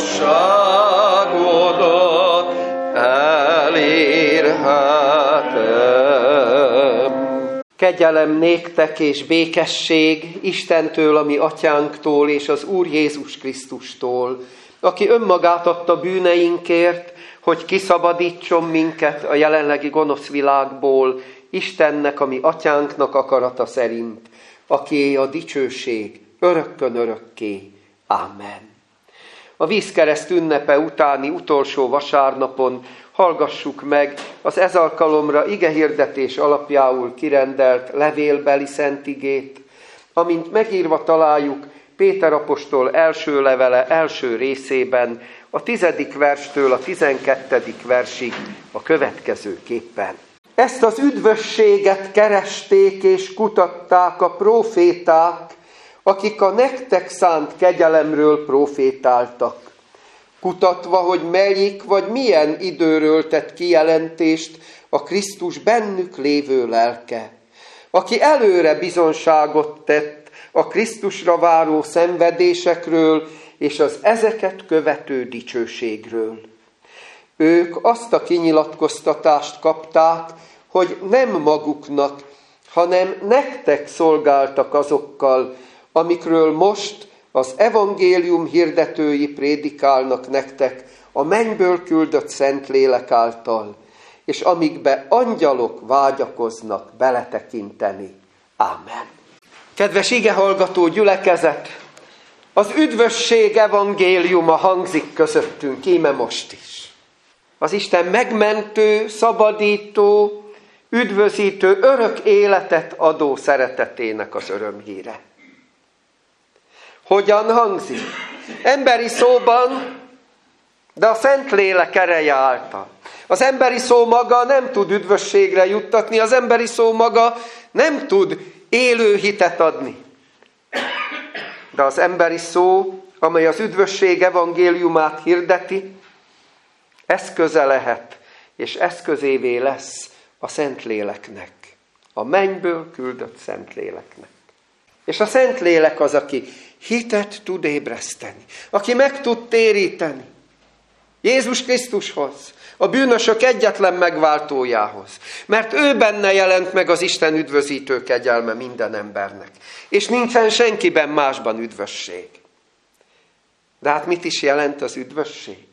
igazságodat elérhetem. Kegyelem néktek és békesség Istentől, a mi atyánktól és az Úr Jézus Krisztustól, aki önmagát adta bűneinkért, hogy kiszabadítson minket a jelenlegi gonosz világból, Istennek, a mi atyánknak akarata szerint, akié a dicsőség örökkön örökké. Amen. A vízkereszt ünnepe utáni utolsó vasárnapon hallgassuk meg az ez alkalomra igehirdetés alapjául kirendelt levélbeli szentigét, amint megírva találjuk Péter apostol első levele első részében, a 10. verstől a 12. versig a következőképpen. Ezt az üdvösséget keresték és kutatták a próféták, akik a nektek szánt kegyelemről prófétáltak, kutatva, hogy melyik vagy milyen időről tett kijelentést a Krisztus bennük lévő lelke, aki előre bizonságot tett a Krisztusra váró szenvedésekről és az ezeket követő dicsőségről. Ők azt a kinyilatkoztatást kapták, hogy nem maguknak, hanem nektek szolgáltak azokkal, amikről most az evangélium hirdetői prédikálnak nektek a mennyből küldött Szentlélek által, és amikbe angyalok vágyakoznak beletekinteni. Ámen. Kedves igehallgató gyülekezet, az üdvösség evangéliuma hangzik közöttünk, íme most is. Az Isten megmentő, szabadító, üdvözítő, örök életet adó szeretetének az örömhíre. Hogyan hangzik? Emberi szóban, de a Szentlélek ereje által. Az emberi szó maga nem tud üdvösségre juttatni, az emberi szó maga nem tud élő hitet adni. De az emberi szó, amely az üdvösség evangéliumát hirdeti, eszköze lehet, és eszközévé lesz a Szentléleknek, a mennyből küldött Szentléleknek. És a Szentlélek az, aki hitet tud ébreszteni, aki meg tud téríteni Jézus Krisztushoz, a bűnösök egyetlen megváltójához, mert ő benne jelent meg az Isten üdvözítő kegyelme minden embernek, és nincsen senkiben másban üdvösség. De hát mit is jelent az üdvösség?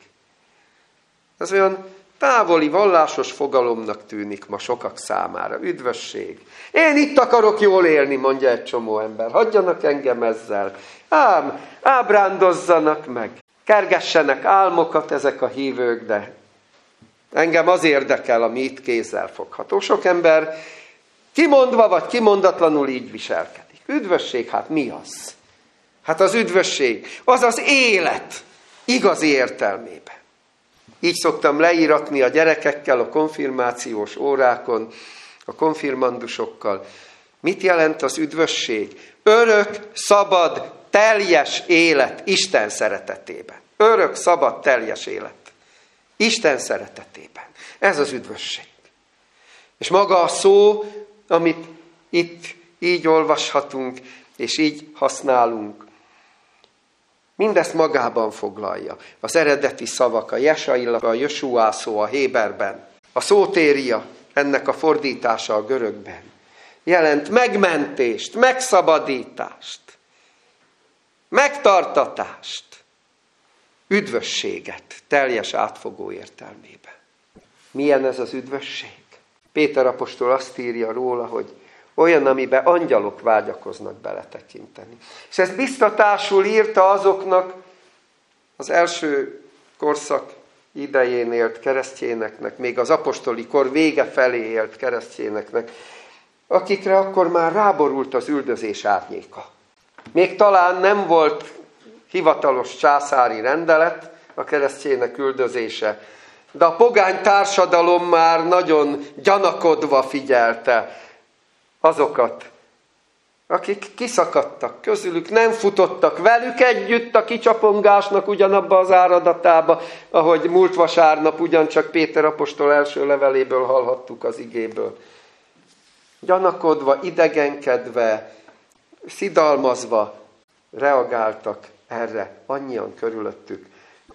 Ez olyan távoli, vallásos fogalomnak tűnik ma sokak számára. Üdvösség. Én itt akarok jól élni, mondja egy csomó ember. Hagyjanak engem ezzel. Ám, ábrándozzanak meg. Kergessenek álmokat ezek a hívők, de engem az érdekel, ami itt kézzel fogható. Sok ember kimondva vagy kimondatlanul így viselkedik. Üdvösség, hát mi az? Hát az üdvösség, az az élet igazi értelmében. Így szoktam leíratni a gyerekekkel a konfirmációs órákon, a konfirmandusokkal. Mit jelent az üdvösség? Örök, szabad, teljes élet Isten szeretetében. Örök, szabad, teljes élet Isten szeretetében. Ez az üdvösség. És maga a szó, amit itt így olvashatunk, és így használunk, mindezt magában foglalja. Az eredeti szavak, a Jesailla, a Jesúá szó a héberben, a szótéria, ennek a fordítása a görögben, jelent megmentést, megszabadítást, megtartatást, üdvösséget, teljes átfogó értelmében. Milyen ez az üdvösség? Péter apostol azt írja róla, hogy olyan, amiben angyalok vágyakoznak beletekinteni. És ezt biztatásul írta azoknak az első korszak idején élt keresztényeknek, még az apostoli kor vége felé élt keresztényeknek, akikre akkor már ráborult az üldözés árnyéka. Még talán nem volt hivatalos császári rendelet a keresztények üldözése, de a pogány társadalom már nagyon gyanakodva figyelte azokat, akik kiszakadtak közülük, nem futottak velük együtt a kicsapongásnak ugyanabba az áradatába, ahogy múlt vasárnap ugyancsak Péter apostol első leveléből hallhattuk az igéből. Gyanakodva, idegenkedve, szidalmazva reagáltak erre annyian körülöttük.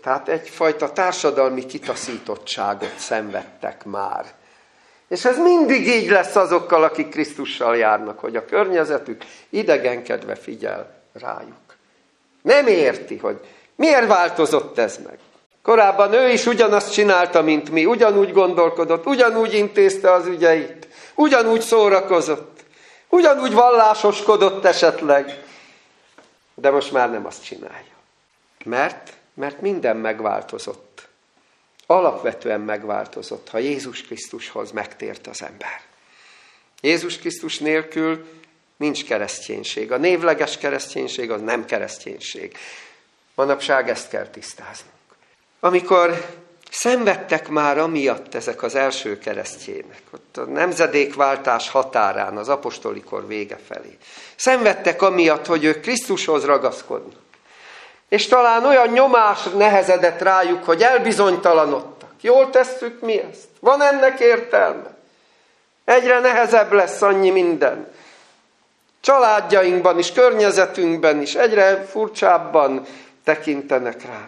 Tehát egyfajta társadalmi kitaszítottságot szenvedtek már. És ez mindig így lesz azokkal, akik Krisztussal járnak, hogy a környezetük idegenkedve figyel rájuk. Nem érti, hogy miért változott ez meg. Korábban ő is ugyanazt csinálta, mint mi, ugyanúgy gondolkodott, ugyanúgy intézte az ügyeit, ugyanúgy szórakozott, ugyanúgy vallásoskodott esetleg, de most már nem azt csinálja. Mert minden megváltozott. Alapvetően megváltozott, ha Jézus Krisztushoz megtért az ember. Jézus Krisztus nélkül nincs kereszténység. A névleges kereszténység az nem kereszténység. Manapság ezt kell tisztáznunk. Amikor szenvedtek már amiatt ezek az első keresztjének, ott a nemzedékváltás határán, az apostoli kor vége felé. Szenvedtek amiatt, hogy ők Krisztushoz ragaszkodnak. És talán olyan nyomás nehezedett rájuk, hogy elbizonytalanodtak. Jól tesszük mi ezt? Van ennek értelme? Egyre nehezebb lesz annyi minden. Családjainkban is, környezetünkben is egyre furcsábban tekintenek ránk.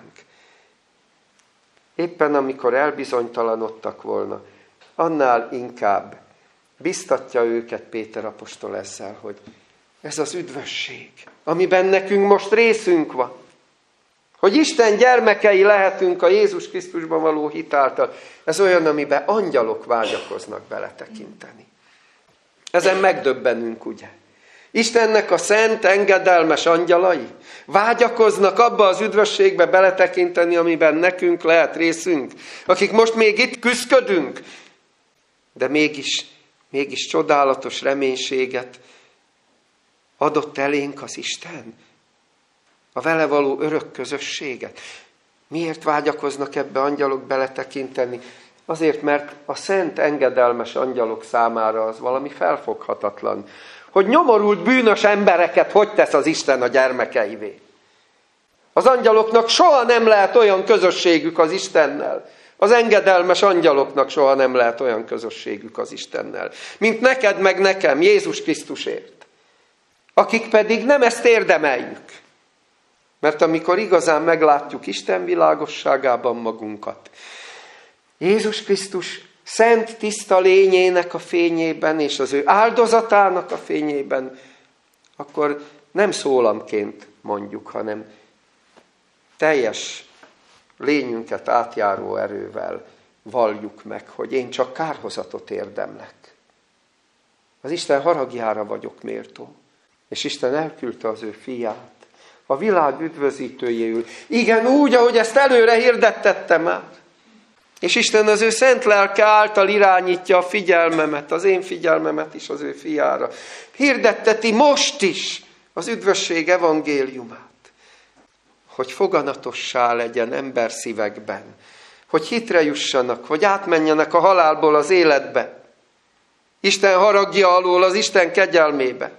Éppen amikor elbizonytalanodtak volna, annál inkább biztatja őket Péter apostol ezzel, hogy ez az üdvösség, amiben nekünk most részünk van. Hogy Isten gyermekei lehetünk a Jézus Krisztusban való hit által. Ez olyan, amiben angyalok vágyakoznak beletekinteni. Ezen megdöbbenünk, ugye? Istennek a szent, engedelmes angyalai vágyakoznak abba az üdvösségbe beletekinteni, amiben nekünk lehet részünk. Akik most még itt küszködünk, de mégis csodálatos reménységet adott elénk az Isten. A vele való örök közösséget. Miért vágyakoznak ebbe angyalok beletekinteni? Azért, mert a szent engedelmes angyalok számára az valami felfoghatatlan. Hogy nyomorult bűnös embereket hogy tesz az Isten a gyermekeivé. Az angyaloknak soha nem lehet olyan közösségük az Istennel. Az engedelmes angyaloknak soha nem lehet olyan közösségük az Istennel. Mint neked meg nekem, Jézus Krisztusért. Akik pedig nem ezt érdemeljük. Mert amikor igazán meglátjuk Isten világosságában magunkat, Jézus Krisztus szent, tiszta lényének a fényében, és az ő áldozatának a fényében, akkor nem szólamként mondjuk, hanem teljes lényünket átjáró erővel valljuk meg, hogy én csak kárhozatot érdemlek. Az Isten haragjára vagyok méltó, és Isten elküldte az ő fiát, a világ üdvözítőjéül. Igen, úgy, ahogy ezt előre hirdettette már. És Isten az ő szent lelke által irányítja a figyelmemet, az én figyelmemet is az ő fiára. Hirdetteti most is az üdvösség evangéliumát. Hogy foganatossá legyen ember szívekben. Hogy hitre jussanak, hogy átmenjenek a halálból az életbe. Isten haragja alól az Isten kegyelmébe.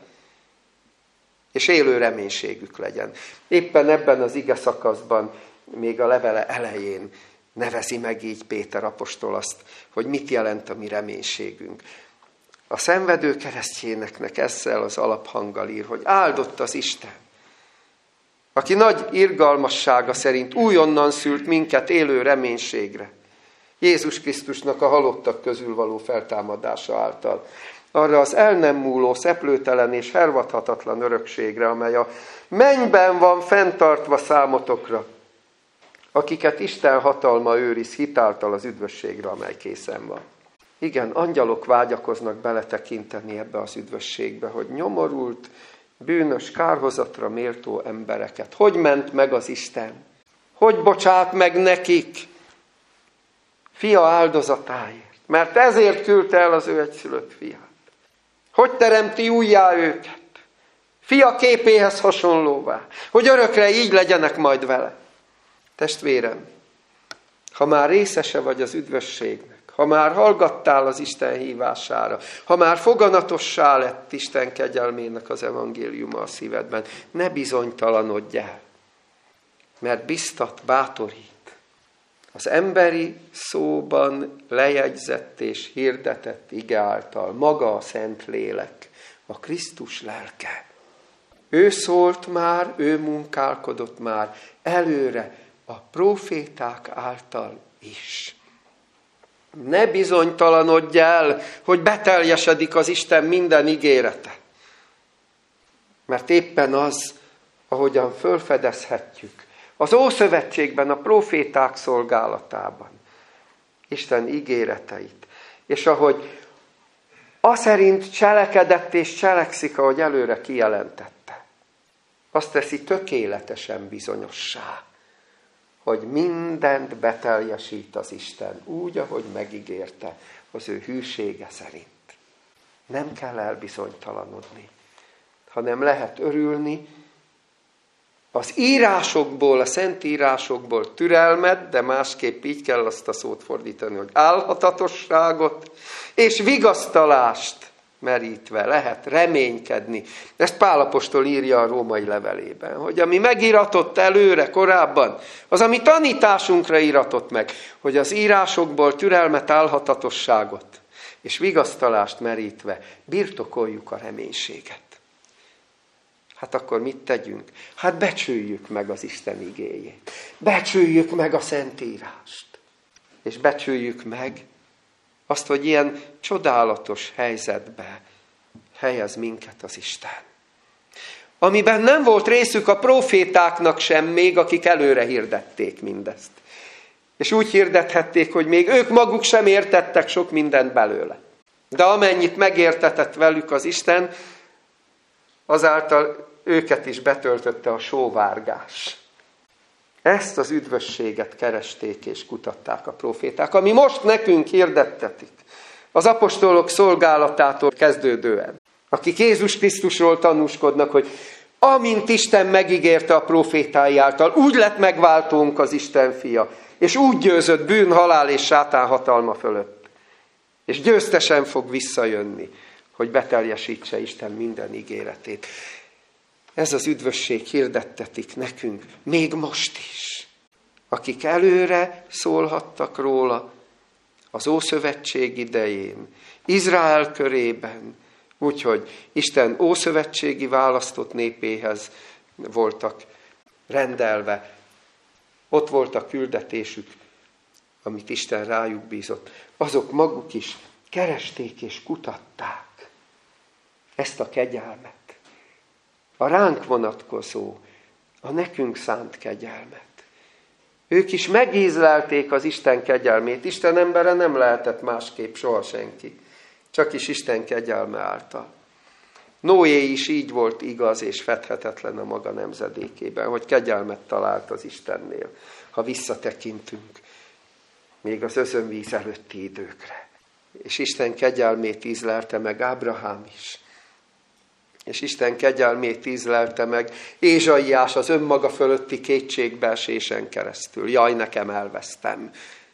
És élő reménységük legyen. Éppen ebben az ige szakaszban, még a levele elején nevezi meg így Péter apostol azt, hogy mit jelent a mi reménységünk. A szenvedő keresztjéneknek ezzel az alaphanggal ír, hogy áldott az Isten, aki nagy irgalmassága szerint újonnan szült minket élő reménységre. Jézus Krisztusnak a halottak közül való feltámadása által. Arra az el nem múló, szeplőtelen és hervadhatatlan örökségre, amely a mennyben van fenntartva számotokra, akiket Isten hatalma őriz hitáltal az üdvösségre, amely készen van. Igen, angyalok vágyakoznak beletekinteni ebbe az üdvösségbe, hogy nyomorult, bűnös, kárhozatra méltó embereket. Hogy ment meg az Isten? Hogy bocsát meg nekik? Fia áldozatáért. Mert ezért küldte el az ő egyszülött fiát. Hogy teremti újjá őket? Fia képéhez hasonlóvá. Hogy örökre így legyenek majd vele. Testvérem, ha már részese vagy az üdvösségnek, ha már hallgattál az Isten hívására, ha már foganatossá lett Isten kegyelmének az evangéliuma a szívedben, ne bizonytalanodj el, mert biztat, bátorít. Az emberi szóban lejegyzett és hirdetett ige által maga a Szent Lélek, a Krisztus lelke. Ő szólt már, ő munkálkodott már előre a próféták által is. Ne bizonytalanodj el, hogy beteljesedik az Isten minden ígérete. Mert éppen az, ahogyan fölfedezhetjük, az Ószövetségben, a próféták szolgálatában Isten ígéreteit, és ahogy aszerint cselekedett és cselekszik, ahogy előre kijelentette, azt teszi tökéletesen bizonyossá, hogy mindent beteljesít az Isten, úgy, ahogy megígérte, az ő hűsége szerint. Nem kell elbizonytalanodni, hanem lehet örülni az írásokból, a szent írásokból türelmet, de másképp így kell azt a szót fordítani, hogy álhatatosságot és vigasztalást merítve lehet reménykedni. Ezt Pál apostol írja a római levelében, hogy ami megiratott előre, korábban, az, ami tanításunkra iratott meg, hogy az írásokból türelmet, álhatatosságot és vigasztalást merítve birtokoljuk a reménységet. Hát akkor mit tegyünk? Hát becsüljük meg az Isten igéjét. Becsüljük meg a Szentírást. És becsüljük meg azt, hogy ilyen csodálatos helyzetbe helyez minket az Isten. Amiben nem volt részük a prófétáknak sem még, akik előre hirdették mindezt. És úgy hirdethették, hogy még ők maguk sem értettek sok mindent belőle. De amennyit megértetett velük az Isten, azáltal őket is betöltötte a sóvárgás. Ezt az üdvösséget keresték és kutatták a próféták, ami most nekünk hirdettetik. Az apostolok szolgálatától kezdődően, akik Jézus Krisztusról tanúskodnak, hogy amint Isten megígérte a prófétái által, úgy lett megváltónk az Isten fia, és úgy győzött bűn, halál és sátán hatalma fölött. És győztesen fog visszajönni, hogy beteljesítse Isten minden ígéretét. Ez az üdvösség hirdettetik nekünk, még most is. Akik előre szólhattak róla az Ószövetség idején, Izrael körében, úgyhogy Isten ószövetségi választott népéhez voltak rendelve. Ott volt a küldetésük, amit Isten rájuk bízott. Azok maguk is keresték és kutatták ezt a kegyelmet. A ránk vonatkozó, a nekünk szánt kegyelmet. Ők is megízlelték az Isten kegyelmét. Isten embere nem lehetett másképp soha senki. Csak is Isten kegyelme által. Noé is így volt igaz és fedhetetlen a maga nemzedékében, hogy kegyelmet talált az Istennél, ha visszatekintünk még az özönvíz előtti időkre. És Isten kegyelmét ízlelte meg Ábrahám is. És Isten kegyelmét ízlelte meg Ézsaiás az önmaga fölötti kétségbeesésen keresztül. Jaj, nekem elvesztem.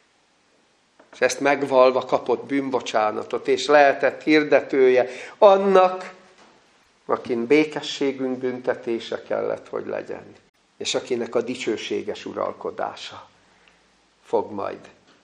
És ezt megvalva kapott bűnbocsánatot, és lehetett hirdetője annak, akin békességünk büntetése kellett, hogy legyen. És akinek a dicsőséges uralkodása fog majd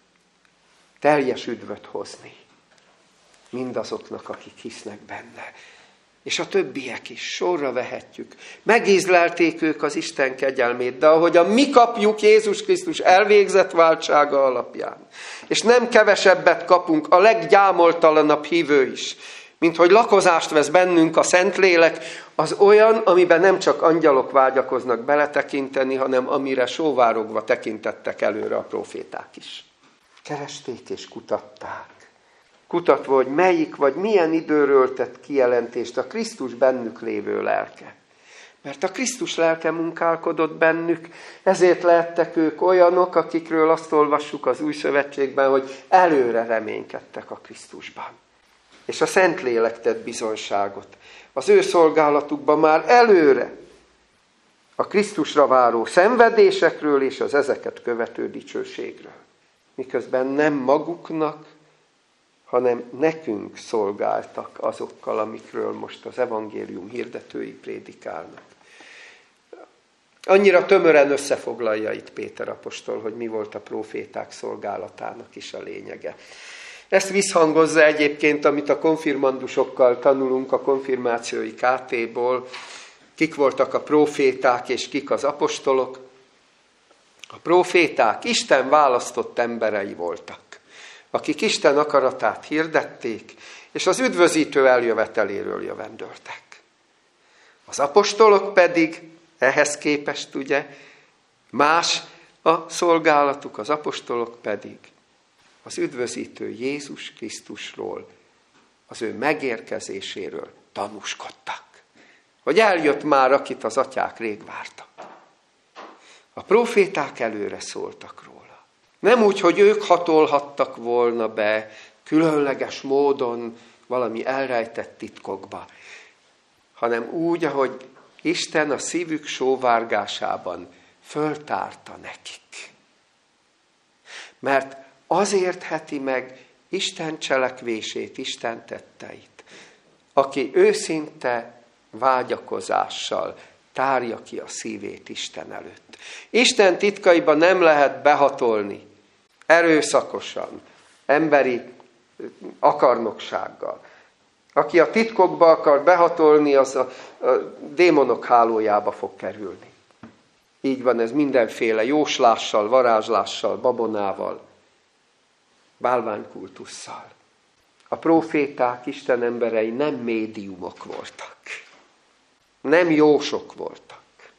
teljes üdvöt hozni mindazoknak, akik hisznek benne. És a többiek is sorra vehetjük. Megízlelték ők az Isten kegyelmét, de ahogyan mi kapjuk Jézus Krisztus elvégzett váltsága alapján. És nem kevesebbet kapunk, a leggyámoltalanabb hívő is, mint hogy lakozást vesz bennünk a Szentlélek, az olyan, amiben nem csak angyalok vágyakoznak beletekinteni, hanem amire sóvárogva tekintettek előre a próféták is. Keresték és kutatták. Kutatva, hogy melyik vagy milyen időről tett kijelentést a Krisztus bennük lévő lelke. Mert a Krisztus lelke munkálkodott bennük, ezért lehettek ők olyanok, akikről azt olvassuk az Új Szövetségben, hogy előre reménykedtek a Krisztusban. És a Szentlélek tett bizonyságot. Az ő szolgálatukban már előre a Krisztusra váró szenvedésekről és az ezeket követő dicsőségről. Miközben nem maguknak, hanem nekünk szolgáltak azokkal, amikről most az evangélium hirdetői prédikálnak. Annyira tömören összefoglalja itt Péter apostol, hogy mi volt a próféták szolgálatának is a lényege. Ezt visszhangozza egyébként, amit a konfirmandusokkal tanulunk a konfirmációi KT-ból, kik voltak a próféták és kik az apostolok. A próféták Isten választott emberei voltak, akik Isten akaratát hirdették, és az üdvözítő eljöveteléről jövendöltek. Az apostolok pedig ehhez képest ugye más a szolgálatuk, az apostolok pedig az üdvözítő Jézus Krisztusról, az ő megérkezéséről tanúskodtak. Hogy eljött már, akit az atyák rég vártak. A próféták előre szóltak róla. Nem úgy, hogy ők hatolhattak volna be különleges módon valami elrejtett titkokba, hanem úgy, ahogy Isten a szívük sóvárgásában föltárta nekik. Mert az értheti meg Isten cselekvését, Isten tetteit, aki őszinte vágyakozással tárja ki a szívét Isten előtt. Isten titkaiba nem lehet behatolni erőszakosan, emberi akarnoksággal. Aki a titkokba akar behatolni, az a démonok hálójába fog kerülni. Így van ez mindenféle jóslással, varázslással, babonával, bálványkultusszal. A próféták, Isten emberei nem médiumok voltak. Nem jósok voltak,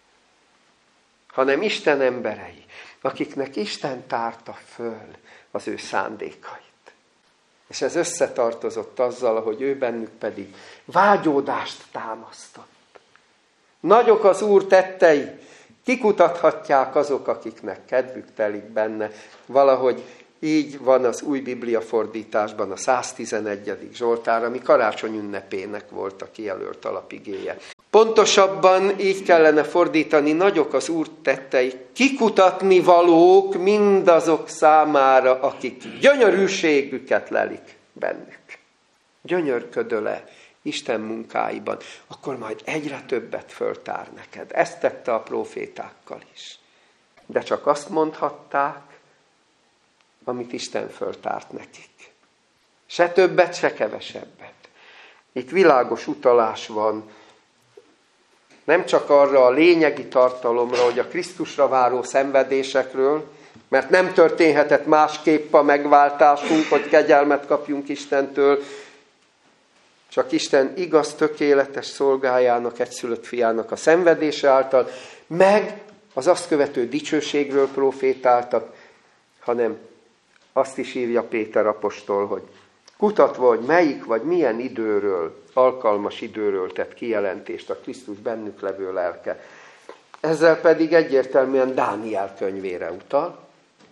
hanem Isten emberei, akiknek Isten tárta föl az ő szándékait. És ez összetartozott azzal, hogy ő bennük pedig vágyódást támasztott. Nagyok az Úr tettei, kikutathatják azok, akiknek kedvük telik benne. Valahogy így van az új Biblia fordításban a 111. Zsoltár, ami karácsony ünnepének volt a kijelölt alapigéje. Pontosabban így kellene fordítani, nagyok az Úr tettei, kikutatni valók mindazok számára, akik gyönyörűségüket lelik bennük. Gyönyörködöl-e Isten munkáiban, akkor majd egyre többet föltár neked. Ezt tette a prófétákkal is. De csak azt mondhatták, amit Isten föltárt nekik. Se többet, se kevesebbet. Itt világos utalás van, nem csak arra a lényegi tartalomra, hogy a Krisztusra váró szenvedésekről, mert nem történhetett másképp a megváltásunk, hogy kegyelmet kapjunk Istentől, csak Isten igaz, tökéletes szolgájának, egyszülött fiának a szenvedése által, meg az azt követő dicsőségről profétáltak, hanem azt is írja Péter apostol, hogy kutatva, hogy melyik vagy milyen időről, alkalmas időről tett kijelentést a Krisztus bennük levő lelke. Ezzel pedig egyértelműen Dániel könyvére utal.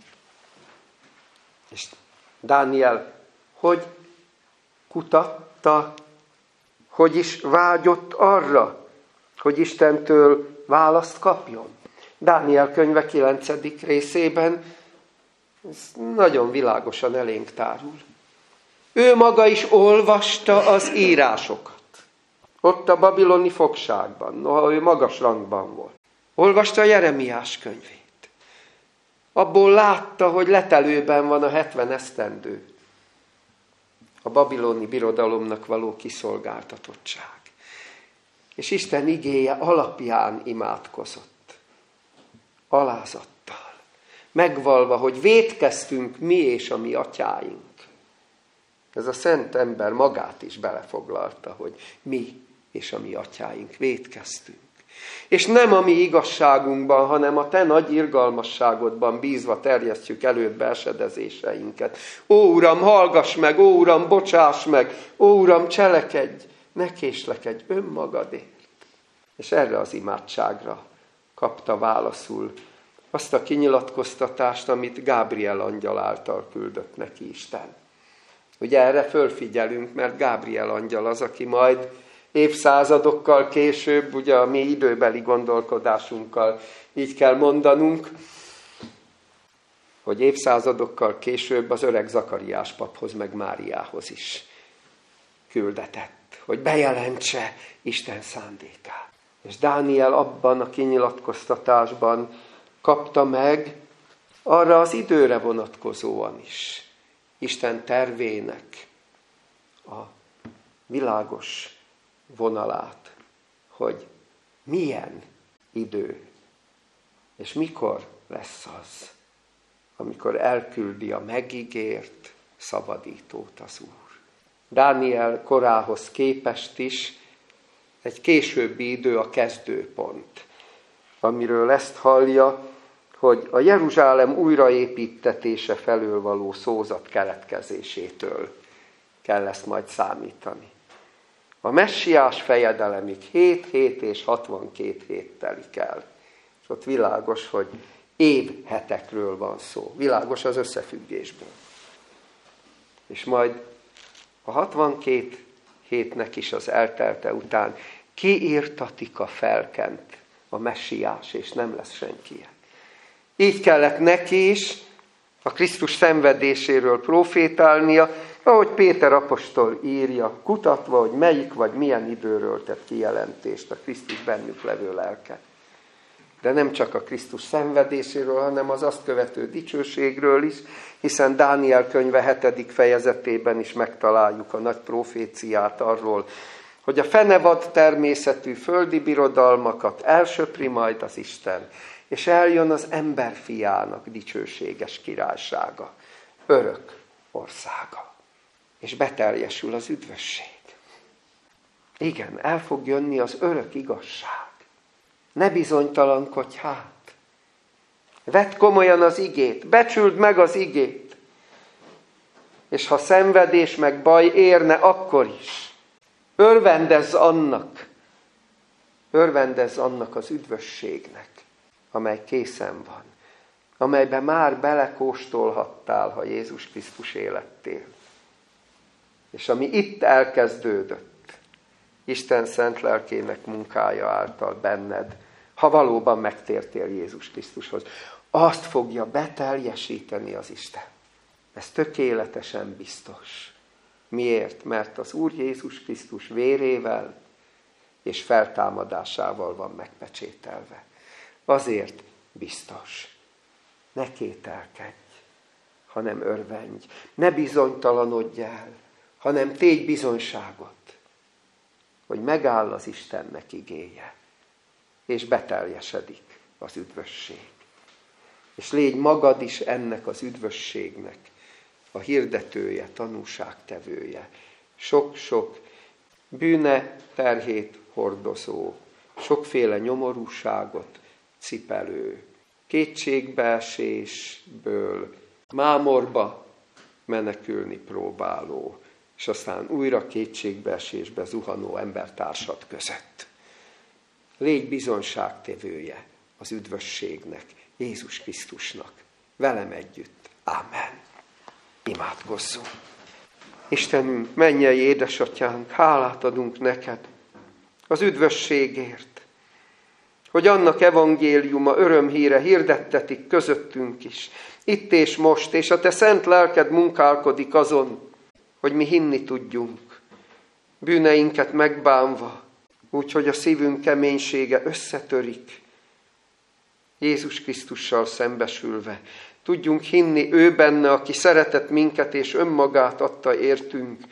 És Dániel hogy kutatta, hogy is vágyott arra, hogy Istentől választ kapjon. Dániel könyve 9. részében ez nagyon világosan elénk tárul. Ő maga is olvasta az írásokat. Ott a babiloni fogságban, noha ő magas rangban volt. Olvasta Jeremiás könyvét. Abból látta, hogy letelőben van a 70 esztendő. A babiloni birodalomnak való kiszolgáltatottság. És Isten igéje alapján imádkozott. Alázattal. Megvalva, hogy vétkeztünk mi és a mi atyáink. Ez a szent ember magát is belefoglalta, hogy mi és a mi atyáink vétkeztünk. És nem a mi igazságunkban, hanem a te nagy irgalmasságodban bízva terjesztjük elődbe esedezéseinket. Ó, Uram, hallgass meg! Ó, Uram, bocsáss meg! Ó, Uram, cselekedj! Ne késlekedj önmagadért! És erre az imádságra kapta válaszul azt a kinyilatkoztatást, amit Gábriel angyal által küldött neki Isten. Ugye erre fölfigyelünk, mert Gábriel angyal az, aki majd évszázadokkal később, ugye a mi időbeli gondolkodásunkkal így kell mondanunk, hogy évszázadokkal később az öreg Zakariás paphoz meg Máriához is küldetett, hogy bejelentse Isten szándékát. És Dániel abban a kinyilatkoztatásban kapta meg arra az időre vonatkozóan is Isten tervének a világos vonalát, hogy milyen idő és mikor lesz az, amikor elküldi a megígért szabadítót az Úr. Dániel korához képest is egy későbbi idő a kezdőpont, amiről ezt hallja, hogy a Jeruzsálem újraépítetése felől való szózat keletkezésétől kell ezt majd számítani. A messiás fejedelemig 7 hét és 62 hét telik el. És ott világos, hogy évhetekről van szó. Világos az összefüggésből. És majd a 62 hétnek is az eltelte után kiírtatik a felkent a messiás, és nem lesz senki. Így kellett neki is a Krisztus szenvedéséről profétálnia, ahogy Péter apostol írja, kutatva, hogy melyik vagy milyen időről tett kijelentést a Krisztus bennük levő lelke. De nem csak a Krisztus szenvedéséről, hanem az azt követő dicsőségről is, hiszen Dániel könyve 7. fejezetében is megtaláljuk a nagy proféciát arról, hogy a fenevad természetű földi birodalmakat elsöpri majd az Isten, és eljön az emberfiának dicsőséges királysága, örök országa, és beteljesül az üdvösség. Igen, el fog jönni az örök igazság. Ne bizonytalankodj hát. Vedd komolyan az igét, becsüld meg az igét. És ha szenvedés meg baj érne, akkor is. Örvendezz annak az üdvösségnek, amely készen van, amelyben már belekóstolhattál, ha Jézus Krisztus élettél. És ami itt elkezdődött, Isten szent lelkének munkája által benned, ha valóban megtértél Jézus Krisztushoz, azt fogja beteljesíteni az Isten. Ez tökéletesen biztos. Miért? Mert az Úr Jézus Krisztus vérével és feltámadásával van megpecsételve. Azért biztos. Ne kételkedj, hanem örvendj. Ne bizonytalanodj el, hanem tégy bizonyságot, hogy megáll az Istennek igéje, és beteljesedik az üdvösség. És légy magad is ennek az üdvösségnek a hirdetője, tanúságtevője. Sok-sok bűne terhét hordozó, sokféle nyomorúságot cipelő, kétségbeesésből mámorba menekülni próbáló, és aztán újra kétségbeesésbe zuhanó embertársad között. Légy bizonságtevője az üdvösségnek, Jézus Krisztusnak, velem együtt. Ámen. Imádkozzunk. Istenünk, mennyei édesatyánk, hálát adunk neked az üdvösségért, hogy annak evangéliuma, örömhíre hirdettetik közöttünk is, itt és most, és a te szent lelked munkálkodik azon, hogy mi hinni tudjunk, bűneinket megbánva, úgyhogy a szívünk keménysége összetörik, Jézus Krisztussal szembesülve. Tudjunk hinni ő benne, aki szeretett minket és önmagát adta értünk.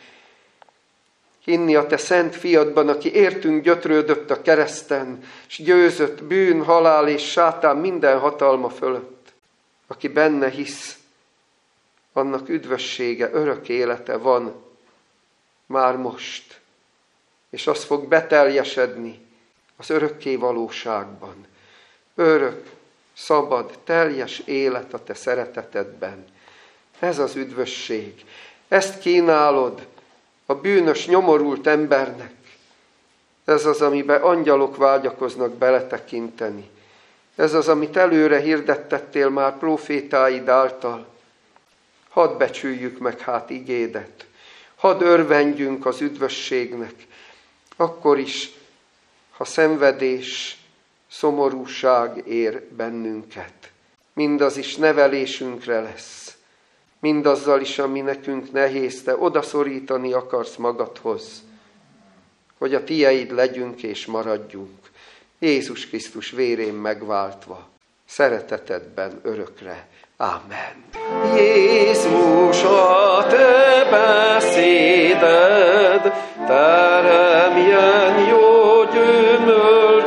Hinni a te szent fiadban, aki értünk gyötrődött a kereszten, s győzött bűn, halál és sátán minden hatalma fölött. Aki benne hisz, annak üdvössége, örök élete van már most, és az fog beteljesedni az örökké valóságban. Örök, szabad, teljes élet a te szeretetedben. Ez az üdvösség. Ezt kínálod a bűnös, nyomorult embernek. Ez az, amiben angyalok vágyakoznak beletekinteni. Ez az, amit előre hirdettettél már prófétáid által. Hadd becsüljük meg hát igédet. Hadd örvendjünk az üdvösségnek. Akkor is, ha szenvedés, szomorúság ér bennünket. Mindaz is nevelésünkre lesz. Mindazzal is, ami nekünk nehéz, te odaszorítani akarsz magadhoz, hogy a tieid legyünk és maradjunk. Jézus Krisztus vérén megváltva, szeretetedben örökre. Ámen. Jézus, a te beszéded teremjen jó gyümölcsöt,